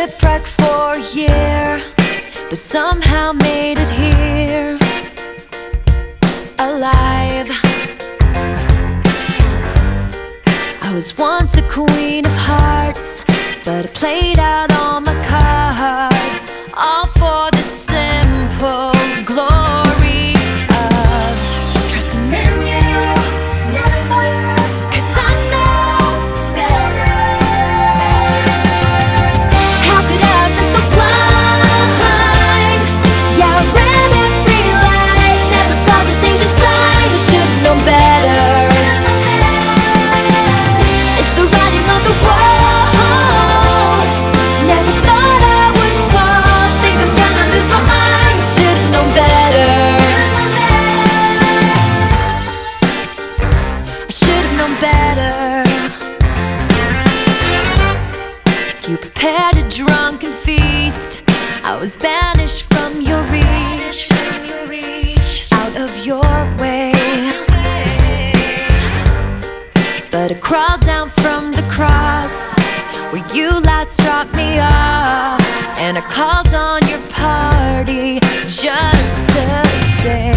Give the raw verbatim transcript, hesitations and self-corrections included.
Shipwrecked for a year, but somehow made it here, alive. I was once the queen of hearts, but I played out all my cards, all for the simple glory of trusting in you, never, 'cause I know better. How could I be so blind? Yeah, I ran every light, never saw the danger sign. I should've known better. It's the writing on the wall. Never thought I would fall. Think I'm gonna lose my mind. Should've known better. I should've known better. You prepared a drunken feast. I was banished from your reach, out of your way. But I crawled down from the cross where you last dropped me off, and I called on your party just to say